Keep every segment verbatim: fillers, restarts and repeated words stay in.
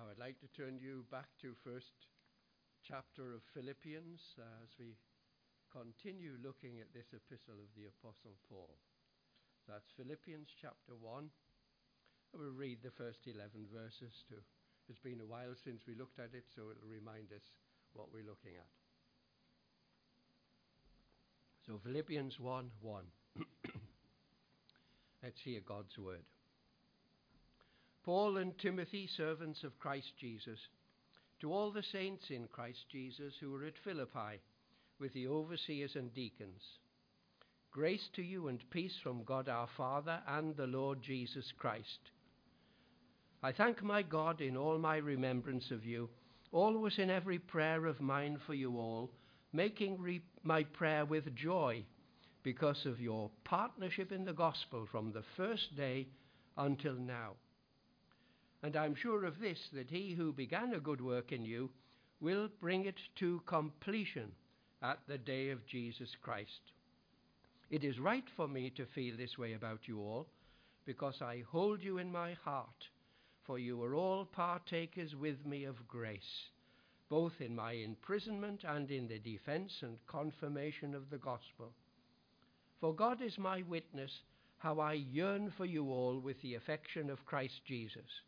Now I'd like to turn you back to first chapter of Philippians uh, as we continue looking at this epistle of the Apostle Paul. That's Philippians chapter one. We'll read the first eleven verses too. It's been a while since we looked at it, so it'll remind us what we're looking at. So Philippians one one. Let's hear God's word. Paul and Timothy, servants of Christ Jesus, to all the saints in Christ Jesus who are at Philippi, with the overseers and deacons. Grace to you and peace from God our Father and the Lord Jesus Christ. I thank my God in all my remembrance of you, always in every prayer of mine for you all, making re- my prayer with joy, because of your partnership in the gospel from the first day until now. And I'm sure of this, that he who began a good work in you will bring it to completion at the day of Jesus Christ. It is right for me to feel this way about you all, because I hold you in my heart, for you are all partakers with me of grace, both in my imprisonment and in the defense and confirmation of the gospel. For God is my witness, how I yearn for you all with the affection of Christ Jesus.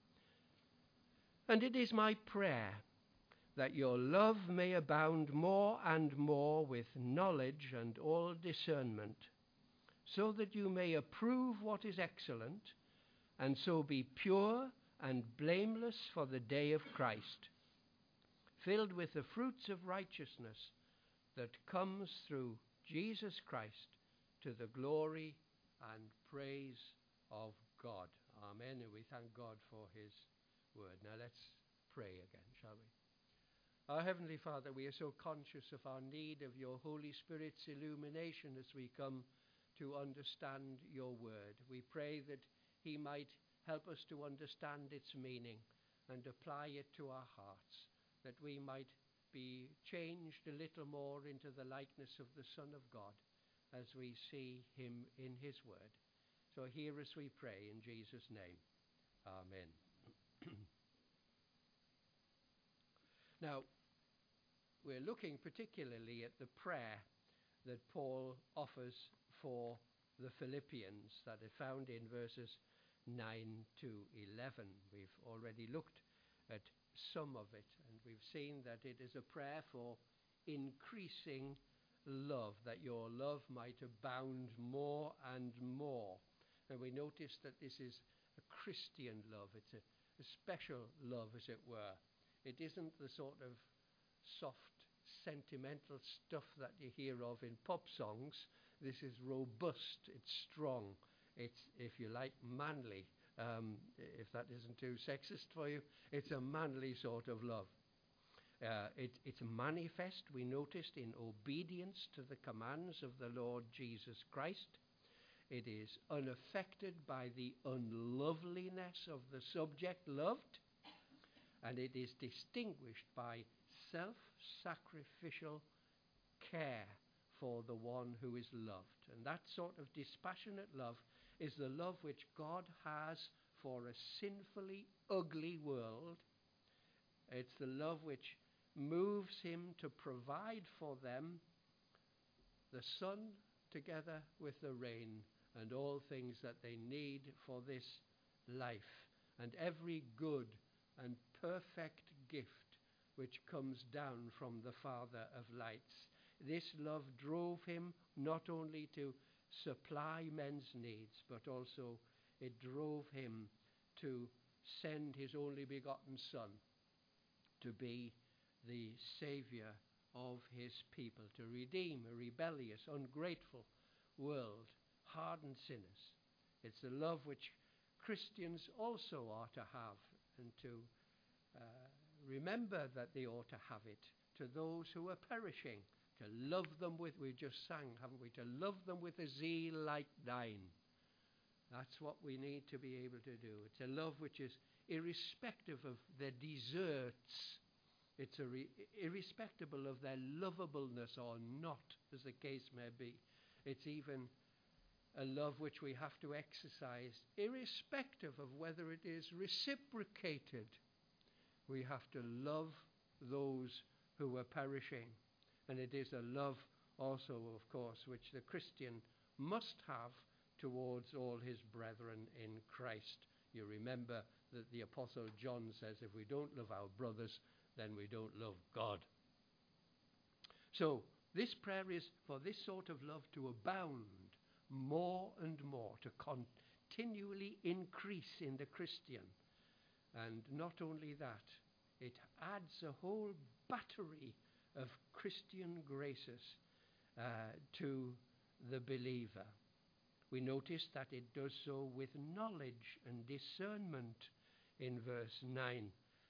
And it is my prayer that your love may abound more and more with knowledge and all discernment, so that you may approve what is excellent, and so be pure and blameless for the day of Christ, filled with the fruits of righteousness that comes through Jesus Christ, to the glory and praise of God. Amen. And we thank God for his word. Now let's pray again, shall we? Our Heavenly Father, we are so conscious of our need of your Holy Spirit's illumination as we come to understand your word. We pray that he might help us to understand its meaning and apply it to our hearts, that we might be changed a little more into the likeness of the Son of God as we see him in his word. So hear us, we pray, in Jesus' name. Amen. Now, we're looking particularly at the prayer that Paul offers for the Philippians that are found in verses nine to eleven. We've already looked at some of it, and we've seen that it is a prayer for increasing love, that your love might abound more and more. And we notice that this is a Christian love. It's a, a special love, as it were. It isn't the sort of soft, sentimental stuff that you hear of in pop songs. This is robust, it's strong, it's, if you like, manly. Um, if that isn't too sexist for you, it's a manly sort of love. Uh, it, it's manifest, we noticed, in obedience to the commands of the Lord Jesus Christ. It is unaffected by the unloveliness of the subject loved, and it is distinguished by self-sacrificial care for the one who is loved. And that sort of dispassionate love is the love which God has for a sinfully ugly world. It's the love which moves him to provide for them the sun together with the rain and all things that they need for this life, and every good and perfect gift which comes down from the Father of lights. This love drove him not only to supply men's needs, but also it drove him to send his only begotten Son to be the Saviour of his people, to redeem a rebellious, ungrateful world, hardened sinners. It's the love which Christians also ought to have, and to uh, remember that they ought to have it, to those who are perishing, to love them with, we just sang, haven't we, to love them with a zeal like thine. That's what we need to be able to do. It's a love which is irrespective of their deserts. It's a re- irrespective of their lovableness or not, as the case may be. It's even a love which we have to exercise irrespective of whether it is reciprocated. We have to love those who are perishing. And it is a love also, of course, which the Christian must have towards all his brethren in Christ. You remember that the Apostle John says, if we don't love our brothers, then we don't love God. So this prayer is for this sort of love to abound more and more, to continually increase in the Christian. And not only that, it adds a whole battery of Christian graces uh, to the believer. We notice that it does so with knowledge and discernment in verse nine.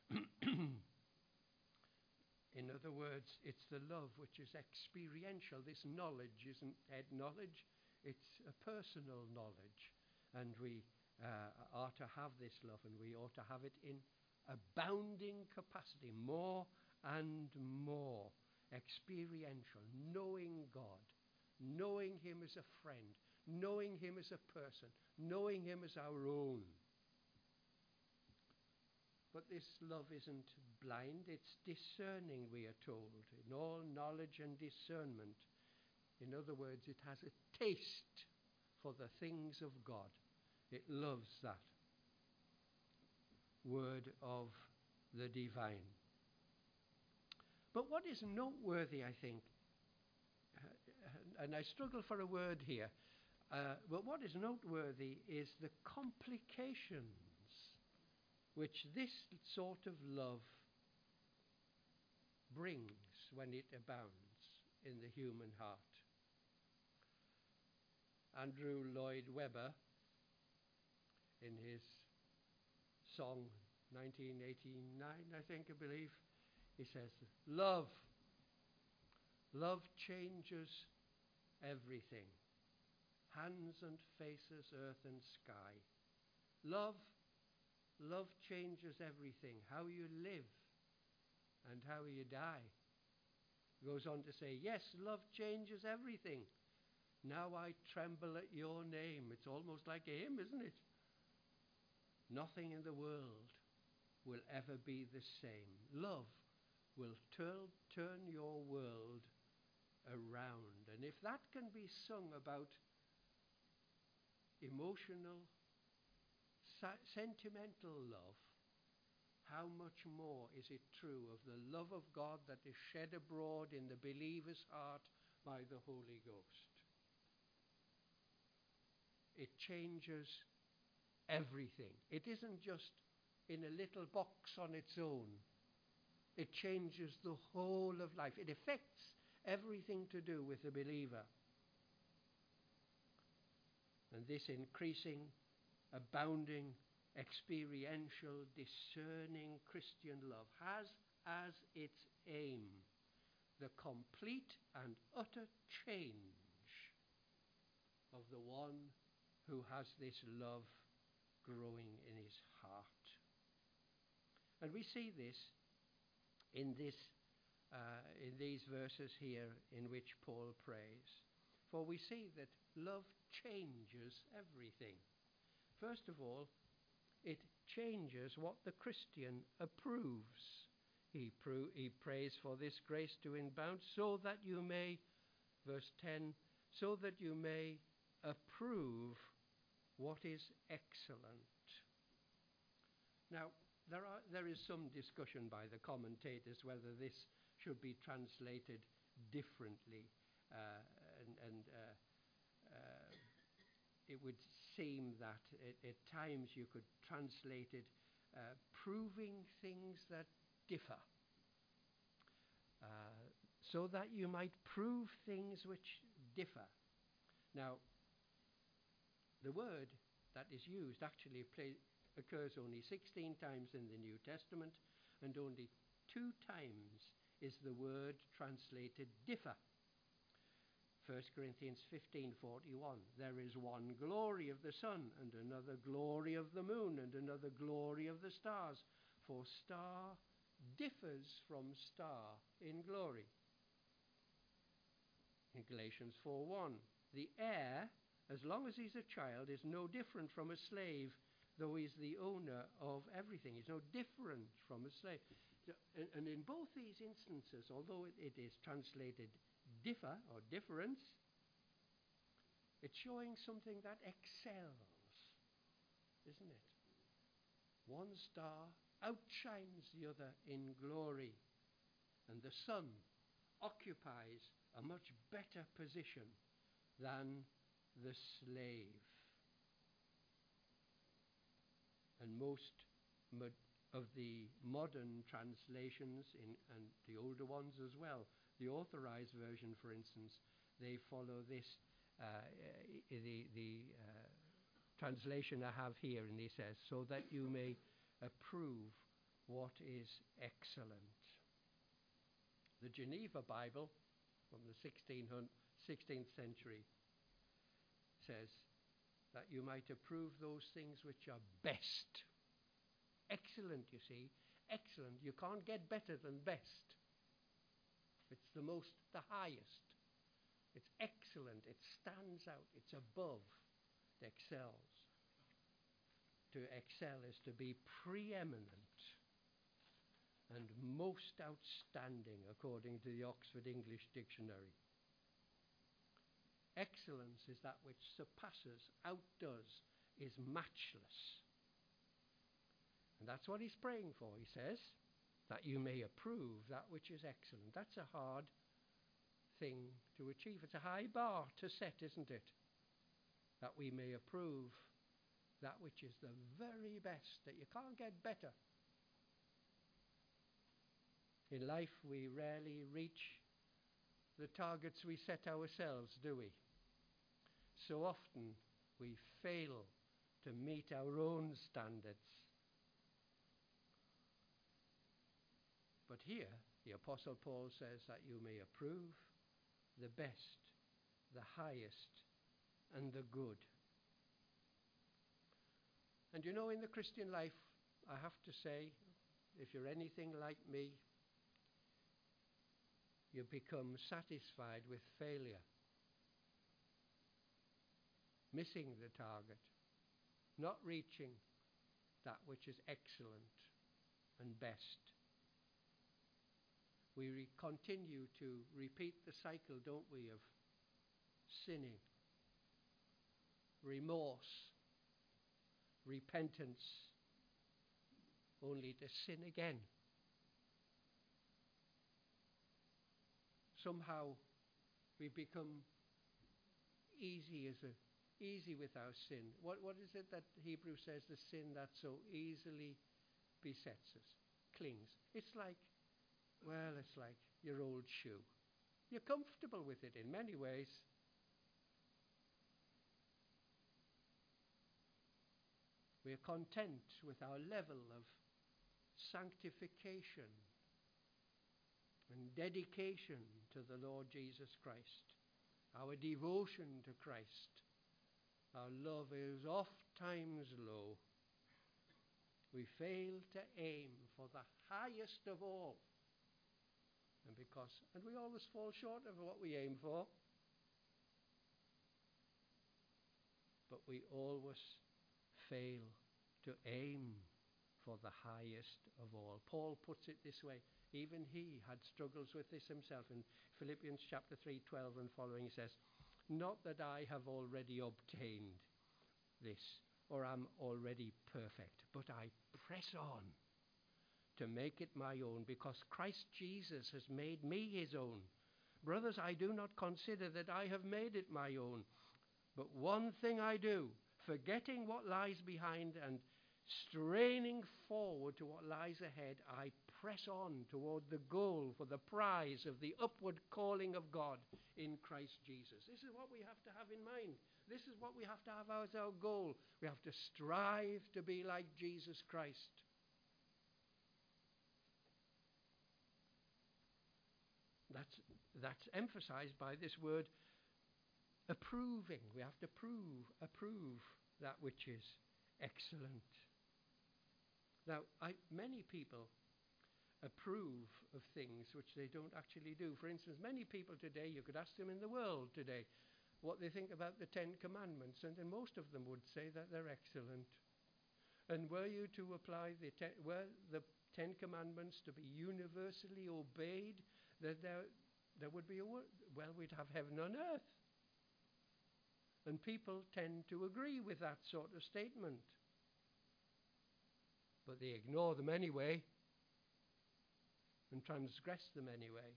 In other words, it's the love which is experiential. This knowledge isn't head knowledge, it's a personal knowledge. And we uh, are to have this love, and we ought to have it in abounding capacity, more and more experiential, knowing God, knowing him as a friend, knowing him as a person, knowing him as our own. But this love isn't blind, it's discerning, we are told, in all knowledge and discernment. In other words, it has a taste for the things of God. It loves that word of the divine. But what is noteworthy, I think, uh, and I struggle for a word here, uh, but what is noteworthy is the complications which this sort of love brings when it abounds in the human heart. Andrew Lloyd Webber, in his song nineteen eighty-nine, I think, I believe, he says, love, love changes everything, hands and faces, earth and sky. Love, love changes everything, how you live and how you die. He goes on to say, yes, love changes everything. Now I tremble at your name. It's almost like a hymn, isn't it? Nothing in the world will ever be the same. Love will tur- turn your world around. And if that can be sung about emotional, sa- sentimental love, how much more is it true of the love of God that is shed abroad in the believer's heart by the Holy Ghost? It changes everything. It isn't just in a little box on its own. It changes the whole of life. It affects everything to do with the believer. And this increasing, abounding, experiential, discerning Christian love has as its aim the complete and utter change of the one who has this love growing in his heart. And we see this in this uh, in these verses here in which Paul prays. For we see that love changes everything. First of all, it changes what the Christian approves. He, pro- he prays for this grace to abound so that you may, verse ten, so that you may approve what is excellent. Now, there are there is some discussion by the commentators whether this should be translated differently, uh, and, and uh, uh, it would seem that it, at times you could translate it uh, proving things that differ, uh, so that you might prove things which differ. Now, the word that is used actually play, occurs only sixteen times in the New Testament, and only two times is the word translated differ. First Corinthians fifteen forty-one, there is one glory of the sun, and another glory of the moon, and another glory of the stars, for star differs from star in glory. In Galatians four one, the heir, as long as he's a child, is no different from a slave, though he's the owner of everything. He's no different from a slave. So, and, and in both these instances, although it, it is translated differ or difference, it's showing something that excels, isn't it? One star outshines the other in glory, and the sun occupies a much better position than the slave. And most mod- of the modern translations, in, and the older ones as well, the authorized version, for instance, they follow this, uh, the, the uh, translation I have here, and he says, so that you may approve what is excellent. The Geneva Bible from the sixteenth century says that you might approve those things which are best. Excellent, you see. Excellent. You can't get better than best. It's the most, the highest. It's excellent. It stands out. It's above. It excels. To excel is to be preeminent and most outstanding, according to the Oxford English Dictionary. Excellence is that which surpasses, outdoes, is matchless. And that's what he's praying for, he says, that you may approve that which is excellent. That's a hard thing to achieve. It's a high bar to set, isn't it? That we may approve that which is the very best, that you can't get better. In life, we rarely reach the targets we set ourselves, do we? So often, we fail to meet our own standards. But here, the Apostle Paul says that you may approve the best, the highest, and the good. And you know, in the Christian life, I have to say, if you're anything like me, you become satisfied with failure, missing the target, not reaching that which is excellent and best. We re- continue to repeat the cycle, don't we, of sinning, remorse, repentance, only to sin again. Somehow we become easy as a easy with our sin. What what is it that Hebrew says? The sin that so easily besets us, clings. It's like, well, it's like your old shoe. You're comfortable with it in many ways. We are content with our level of sanctification and dedication to the Lord Jesus Christ, our devotion to Christ. Our love is oft times low. We fail to aim for the highest of all. And because, and we always fall short of what we aim for. But we always fail to aim for the highest of all. Paul puts it this way. Even he had struggles with this himself. In Philippians chapter three, twelve and following, he says, not that I have already obtained this, or am already perfect, but I press on to make it my own, because Christ Jesus has made me his own. Brothers, I do not consider that I have made it my own, but one thing I do, forgetting what lies behind and straining forward to what lies ahead, I press on toward the goal for the prize of the upward calling of God in Christ Jesus. This is what we have to have in mind. This is what we have to have as our goal. We have to strive to be like Jesus Christ. That's, that's emphasized by this word approving. We have to prove, approve that which is excellent. Now, I, many people approve of things which they don't actually do. For instance, many people today, you could ask them in the world today what they think about the Ten Commandments, and then most of them would say that they're excellent. And were you to apply the ten, were the Ten Commandments to be universally obeyed, that there, there would be a wor- well, we'd have heaven on earth. And people tend to agree with that sort of statement. But they ignore them anyway and transgress them anyway.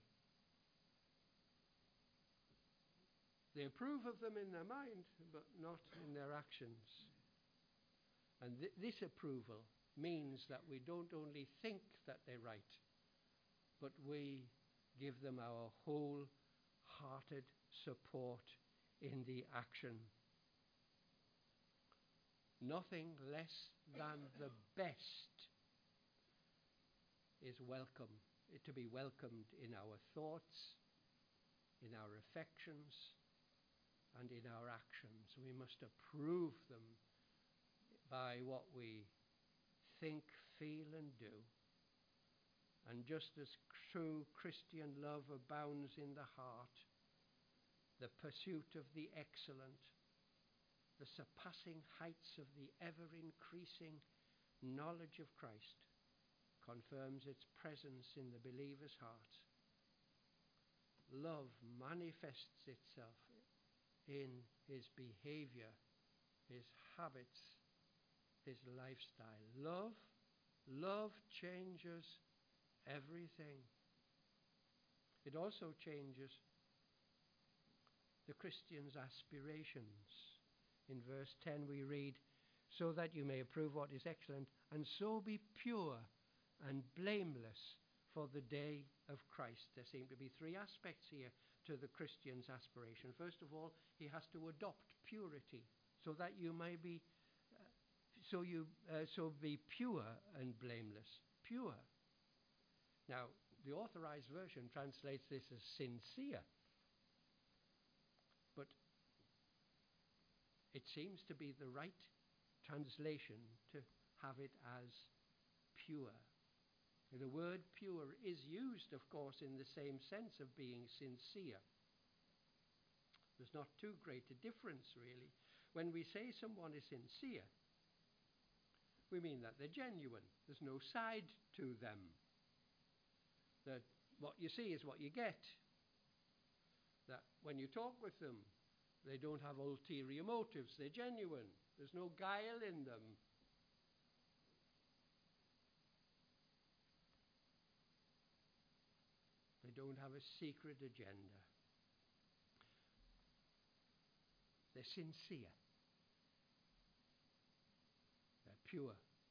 They approve of them in their mind, but not in their actions. And th- this approval means that we don't only think that they're right, but we give them our wholehearted support in the action. Nothing less than the best is welcome, to be welcomed in our thoughts, in our affections, and in our actions. We must approve them by what we think, feel, and do. And just as true Christian love abounds in the heart, the pursuit of the excellent, the surpassing heights of the ever-increasing knowledge of Christ confirms its presence in the believer's heart. Love manifests itself in his behavior, his habits, his lifestyle. Love, love changes everything. It also changes the Christian's aspirations. In verse ten we read, so that you may approve what is excellent, and so be pure and blameless for the day of Christ. There seem to be three aspects here to the Christian's aspiration. First of all, he has to adopt purity, so that you may be uh, so you uh, so be pure and blameless. Pure. Now, the Authorized Version translates this as sincere, but it seems to be the right translation to have it as pure. The word pure is used, of course, in the same sense of being sincere. There's not too great a difference, really. When we say someone is sincere, we mean that they're genuine. There's no side to them. That what you see is what you get. That when you talk with them, they don't have ulterior motives. They're genuine. There's no guile in them. They don't have a secret agenda. They're sincere. They're pure.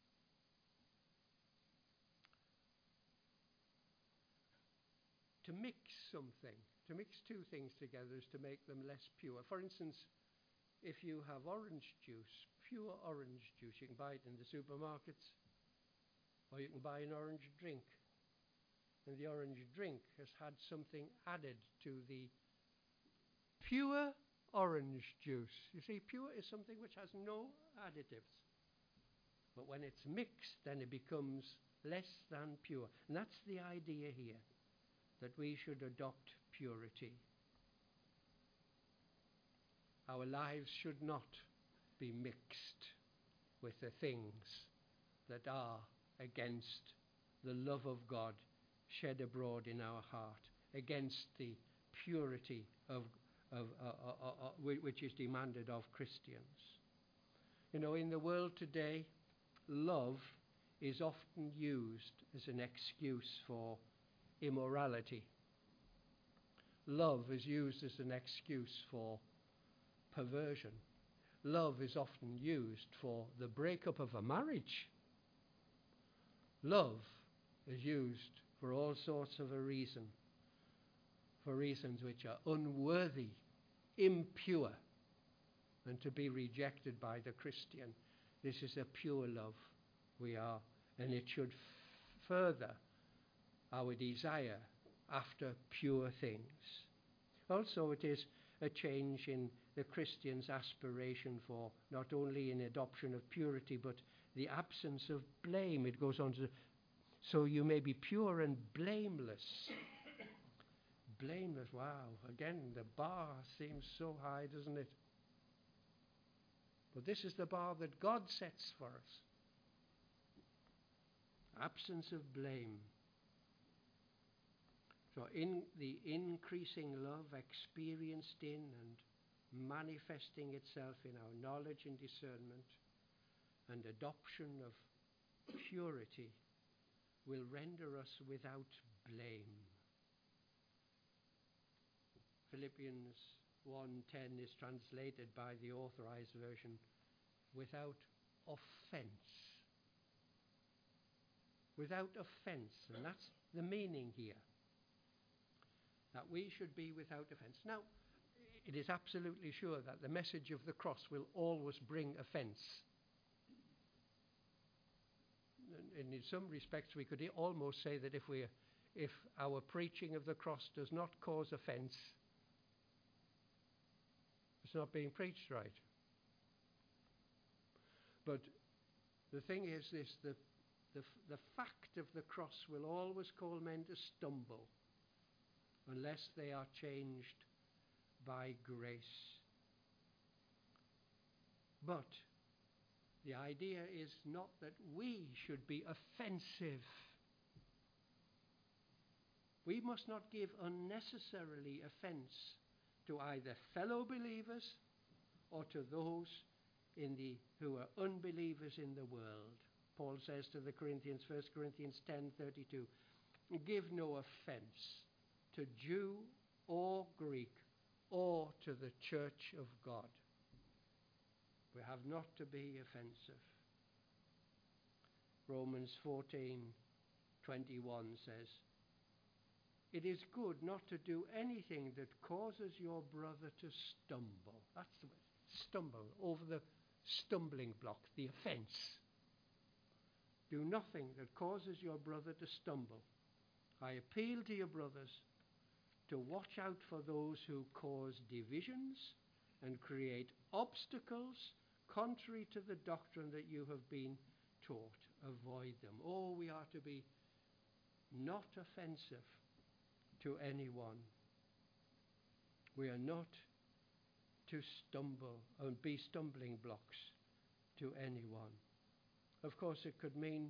To mix something, to mix two things together is to make them less pure. For instance, if you have orange juice, pure orange juice, you can buy it in the supermarkets, or you can buy an orange drink. And the orange drink has had something added to the pure orange juice. You see, pure is something which has no additives. But when it's mixed, then it becomes less than pure. And that's the idea here, that we should adopt purity. Our lives should not be mixed with the things that are against the love of God shed abroad in our heart, against the purity of, of uh, uh, uh, uh, which is demanded of Christians. You know, in the world today, love is often used as an excuse for immorality. Love is used as an excuse for perversion. Love is often used for the breakup of a marriage. Love is used for all sorts of a reason, for reasons which are unworthy, impure, and to be rejected by the Christian. This is a pure love we are, and it should f- further our desire after pure things. Also, it is a change in the Christian's aspiration for not only an adoption of purity, but the absence of blame. It goes on to, so you may be pure and blameless. Blameless, wow. Again, the bar seems so high, doesn't it? But this is the bar that God sets for us. absence of blame. So in the increasing love experienced in and manifesting itself in our knowledge and discernment and adoption of purity will render us without blame. Philippians one ten is translated by the Authorized Version, without offense. Without offense, and that's the meaning here. That we should be without offense. Now, it is absolutely sure that the message of the cross will always bring offense. And in some respects, we could almost say that if we, if our preaching of the cross does not cause offense, it's not being preached right. But the thing is this, the, the, the fact of the cross will always cause men to stumble unless they are changed by grace. But the idea is not that we should be offensive. We must not give unnecessarily offense to either fellow believers or to those in the who are unbelievers in the world. Paul says to the Corinthians, First Corinthians ten thirty-two, give no offense to Jew or Greek or to the church of God. We have not to be offensive. Romans fourteen twenty-one says, it is good not to do anything that causes your brother to stumble. That's the word. Stumble, over the stumbling block, the offense. Do nothing that causes your brother to stumble. I appeal to your brothers to watch out for those who cause divisions and create obstacles contrary to the doctrine that you have been taught. Avoid them. Oh, we are to be not offensive to anyone. We are not to stumble and be stumbling blocks to anyone. Of course, it could mean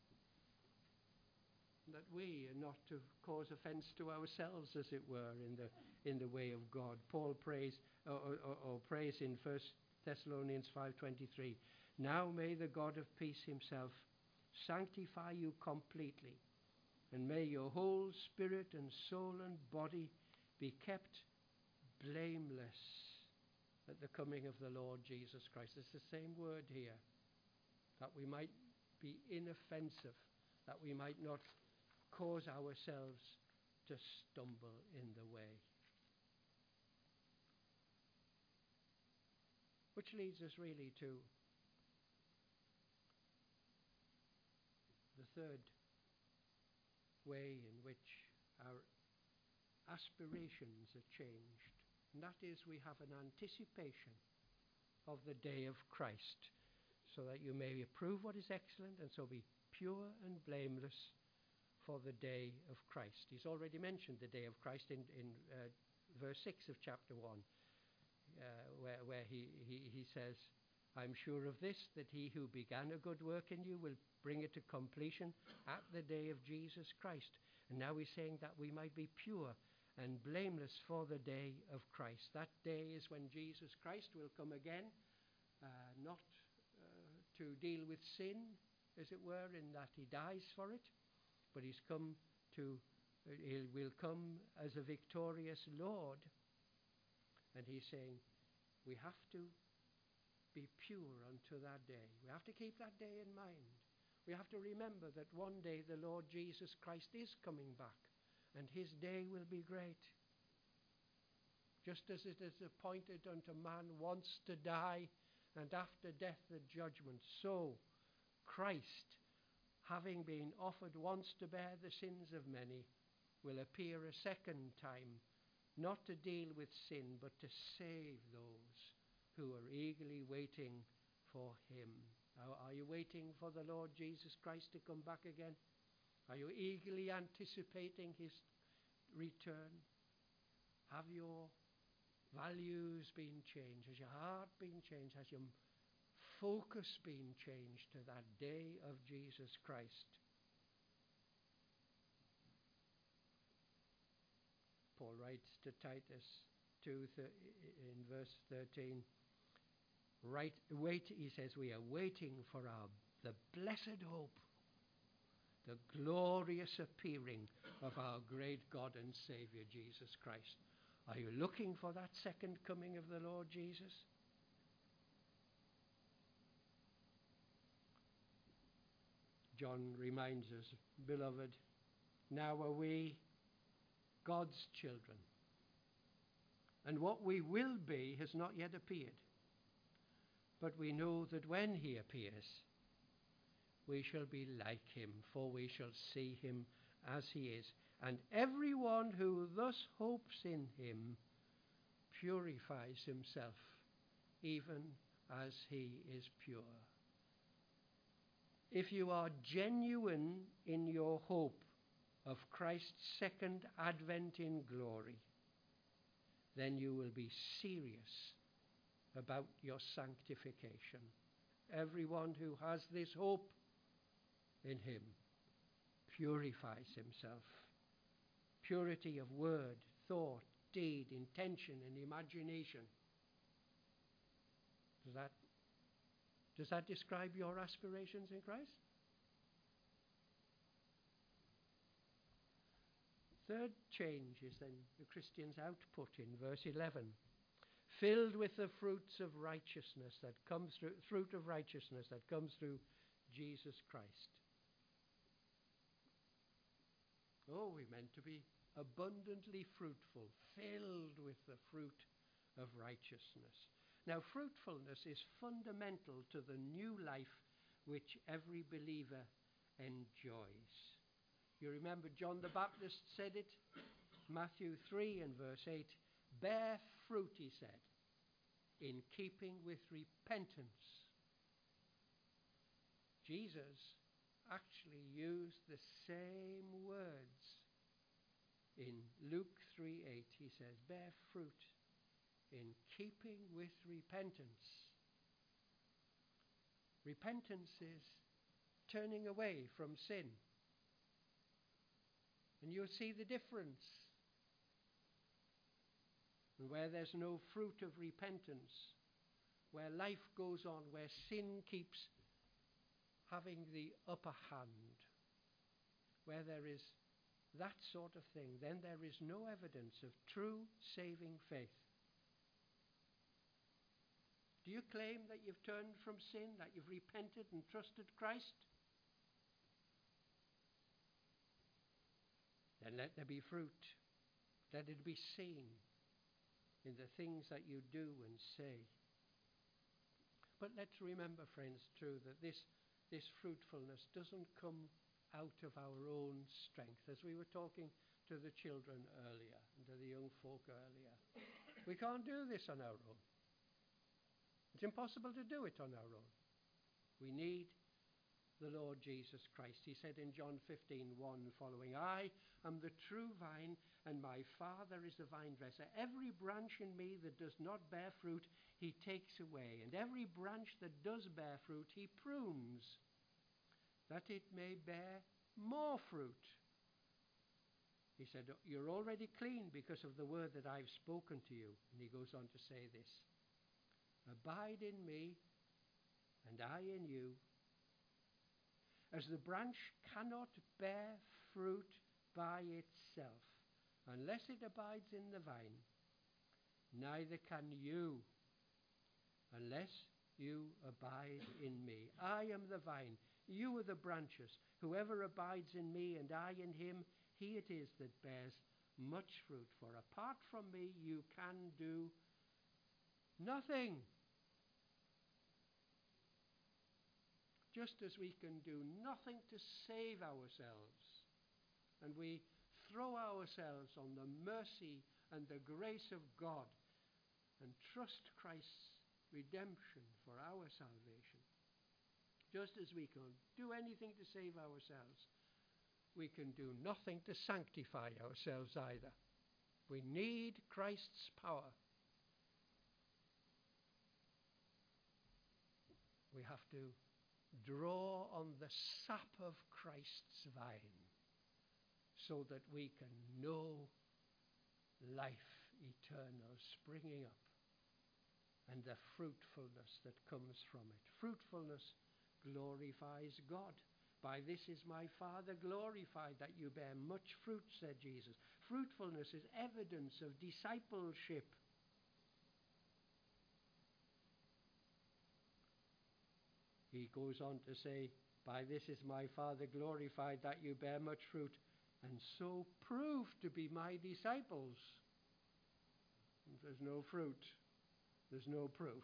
that we are not to cause offense to ourselves, as it were, in the in the way of God. Paul prays or, or, or prays in First Thessalonians five twenty-three. Now may the God of peace himself sanctify you completely, and may your whole spirit and soul and body be kept blameless at the coming of the Lord Jesus Christ. It's the same word here. That we might be inoffensive, that we might not cause ourselves to stumble in the way. Which leads us really to the third way in which our aspirations are changed. And that is, we have an anticipation of the day of Christ, so that you may approve what is excellent and so be pure and blameless for the day of Christ. He's already mentioned the day of Christ in, in uh, verse six of chapter one, uh, where, where he, he, he says, I'm sure of this, that he who began a good work in you will bring it to completion at the day of Jesus Christ. And now he's saying that we might be pure and blameless for the day of Christ. That day is when Jesus Christ will come again, uh, not uh, to deal with sin, as it were, in that he dies for it, but he's come to, uh, he will come as a victorious Lord. And he's saying, we have to be pure unto that day. We have to keep that day in mind. We have to remember that one day the Lord Jesus Christ is coming back, and his day will be great. Just as it is appointed unto man once to die, and after death the judgment, so Christ, having been offered once to bear the sins of many, will appear a second time, not to deal with sin, but to save those who are eagerly waiting for him. Now, are you waiting for the Lord Jesus Christ to come back again? Are you eagerly anticipating his return? Have your values been changed? Has your heart been changed? Has your focus been changed to that day of Jesus Christ? Paul writes to Titus two th- in verse thirteen, right, wait, he says, we are waiting for our the blessed hope, the glorious appearing of our great God and Savior, Jesus Christ. Are you looking for that second coming of the Lord Jesus? John reminds us, beloved, now are we God's children, and what we will be has not yet appeared. But we know that when he appears, we shall be like him, for we shall see him as he is. And everyone who thus hopes in him purifies himself, even as he is pure. If you are genuine in your hope of Christ's second advent in glory, then you will be serious about your sanctification. Everyone who has this hope in him purifies himself. Purity of word, thought, deed, intention, and imagination. Does that, does that describe your aspirations in Christ? Third change is then the Christian's output in verse eleven. Filled with the fruits of righteousness that comes through, fruit of righteousness that comes through Jesus Christ. Oh, we're meant to be abundantly fruitful, filled with the fruit of righteousness. Now, fruitfulness is fundamental to the new life which every believer enjoys. You remember John the Baptist said it? Matthew three and verse eight. Bear fruit, he said, in keeping with repentance. Jesus actually used the same words in Luke three eight. He says, bear fruit in keeping with repentance. Repentance is turning away from sin. And you'll see the difference. And where there's no fruit of repentance, where life goes on, where sin keeps having the upper hand, where there is that sort of thing, then there is no evidence of true saving faith. Do you claim that you've turned from sin, that you've repented and trusted Christ? Then let there be fruit. Let it be seen in the things that you do and say. But let's remember, friends, too, that this, this fruitfulness doesn't come out of our own strength. As we were talking to the children earlier, and to the young folk earlier, we can't do this on our own. It's impossible to do it on our own. We need the Lord Jesus Christ. He said in John fifteen one following, I am the true vine, and my Father is the vine dresser. Every branch in me that does not bear fruit, he takes away. And every branch that does bear fruit, he prunes, that it may bear more fruit. He said, you're already clean because of the word that I've spoken to you. And he goes on to say this, abide in me, and I in you. As the branch cannot bear fruit by itself unless it abides in the vine, neither can you unless you abide in me. I am the vine, you are the branches. Whoever abides in me and I in him, he it is that bears much fruit. For apart from me you can do nothing. Just as we can do nothing to save ourselves, and we throw ourselves on the mercy and the grace of God and trust Christ's redemption for our salvation. Just as we can do anything to save ourselves, we can do nothing to sanctify ourselves either. We need Christ's power. We have to draw on the sap of Christ's vine so that we can know life eternal springing up, and the fruitfulness that comes from it. Fruitfulness glorifies God. By this is my Father glorified, that you bear much fruit, said Jesus. Fruitfulness is evidence of discipleship. He goes on to say, by this is my Father glorified, that you bear much fruit, and so prove to be my disciples. If there's no fruit, there's no proof.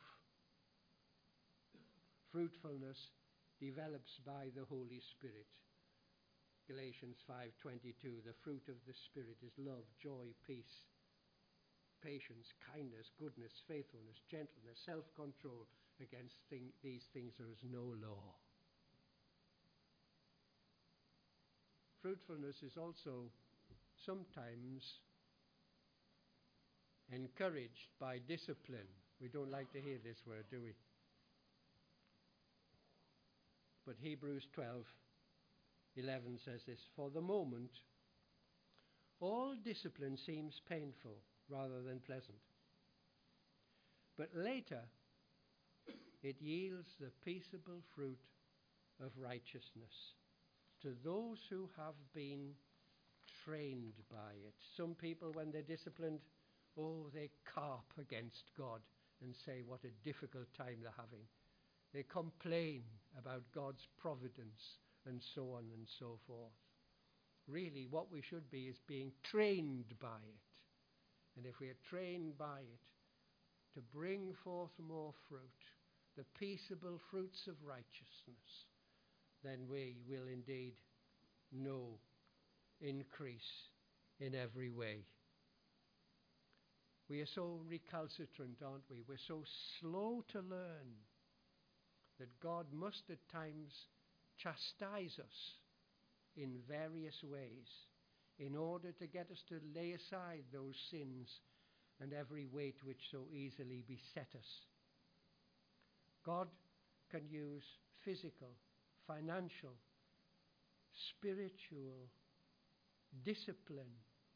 Fruitfulness develops by the Holy Spirit. Galatians five twenty-two, the fruit of the Spirit is love, joy, peace, patience, kindness, goodness, faithfulness, gentleness, self-control. Against thing, these things there is no law. Fruitfulness is also sometimes encouraged by discipline. We don't like to hear this word, do we? But Hebrews twelve eleven says this, for the moment, all discipline seems painful rather than pleasant. But later, it yields the peaceable fruit of righteousness to those who have been trained by it. Some people, when they're disciplined, oh, they carp against God and say what a difficult time they're having. They complain about God's providence and so on and so forth. Really, what we should be is being trained by it. And if we are trained by it to bring forth more fruit, the peaceable fruits of righteousness, then we will indeed know increase in every way. We are so recalcitrant, aren't we? We're so slow to learn that God must at times chastise us in various ways in order to get us to lay aside those sins and every weight which so easily beset us. God can use physical, financial, spiritual discipline.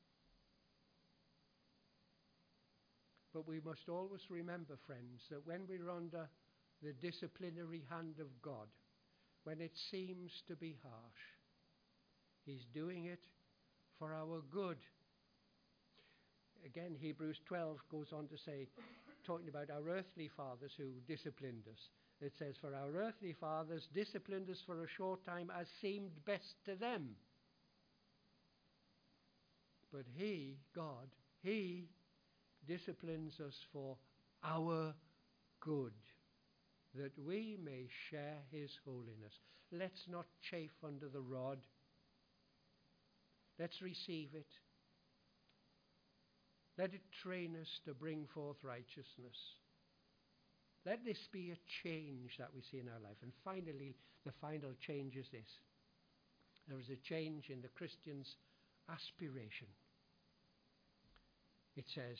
But we must always remember, friends, that when we're under the disciplinary hand of God, when it seems to be harsh, He's doing it for our good. Again, Hebrews twelve goes on to say, talking about our earthly fathers who disciplined us. It says, for our earthly fathers disciplined us for a short time as seemed best to them. But He, God, He disciplines us for our good, that we may share His holiness. Let's not chafe under the rod. Let's receive it. Let it train us to bring forth righteousness. Let this be a change that we see in our life. And finally, the final change is this. There is a change in the Christian's aspiration. It says,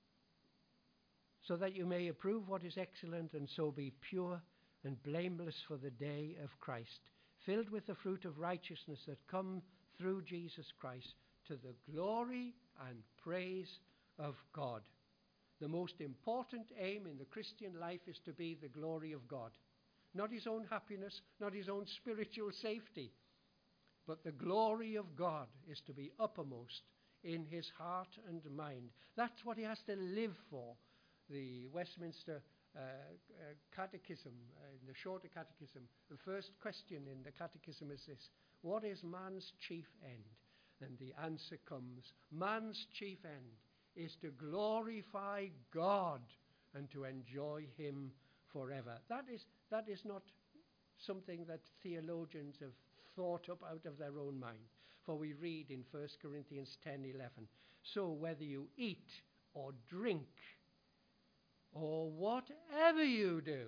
so that you may approve what is excellent and so be pure and blameless for the day of Christ, filled with the fruit of righteousness that come through Jesus Christ to the glory and praise of God. The most important aim in the Christian life is to be the glory of God. Not his own happiness, not his own spiritual safety, but the glory of God is to be uppermost in his heart and mind. That's what he has to live for. The Westminster uh, uh, Catechism, uh, in the Shorter Catechism, the first question in the Catechism is this: what is man's chief end? And the answer comes, man's chief end is to glorify God and to enjoy him forever. That is, that is not something that theologians have thought up out of their own mind. For we read in First Corinthians ten eleven, so whether you eat or drink or whatever you do,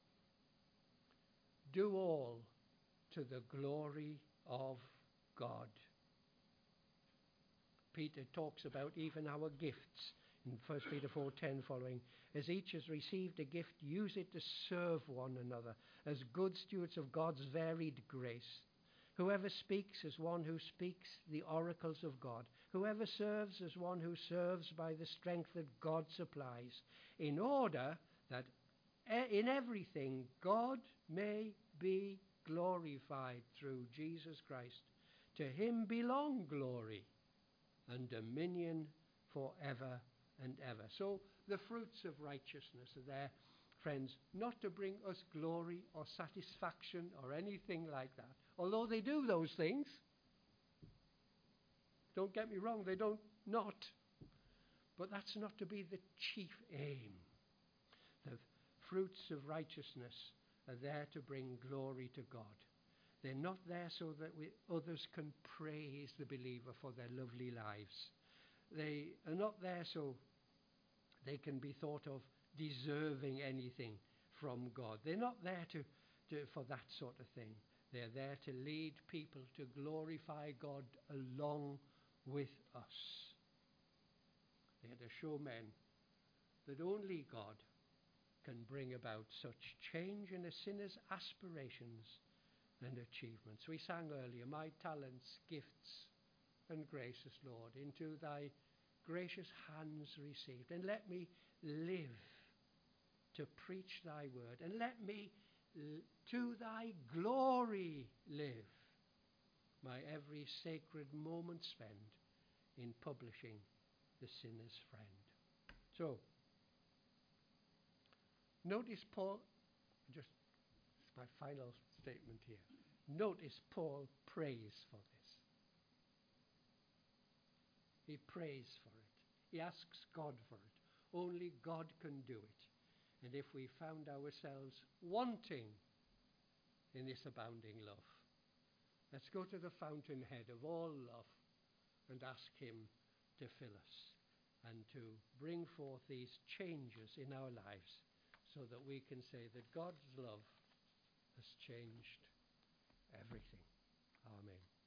do all to the glory of God. Peter talks about even our gifts in First Peter four ten following. As each has received a gift, use it to serve one another as good stewards of God's varied grace. Whoever speaks as one who speaks the oracles of God. Whoever serves as one who serves by the strength that God supplies, in order that in everything God may be glorified through Jesus Christ. To him belong glory and dominion forever and ever. So the fruits of righteousness are there, friends, not to bring us glory or satisfaction or anything like that. Although they do those things. Don't get me wrong, they don't not. But that's not to be the chief aim. The fruits of righteousness are there to bring glory to God. They're not there so that we, others can praise the believer for their lovely lives. They are not there so they can be thought of deserving anything from God. They're not there to, to for that sort of thing. They're there to lead people to glorify God along with us. They're to show men that only God can bring about such change in a sinner's aspirations and achievements. We sang earlier, my talents, gifts, and gracious Lord, into thy gracious hands received, and let me live to preach thy word, and let me l- to thy glory live, my every sacred moment spend in publishing the sinner's friend. So, notice Paul, just my final statement here. Notice Paul prays for this. He prays for it. He asks God for it. Only God can do it. And if we found ourselves wanting in this abounding love, let's go to the fountainhead of all love and ask him to fill us and to bring forth these changes in our lives so that we can say that God's love has changed everything. Amen.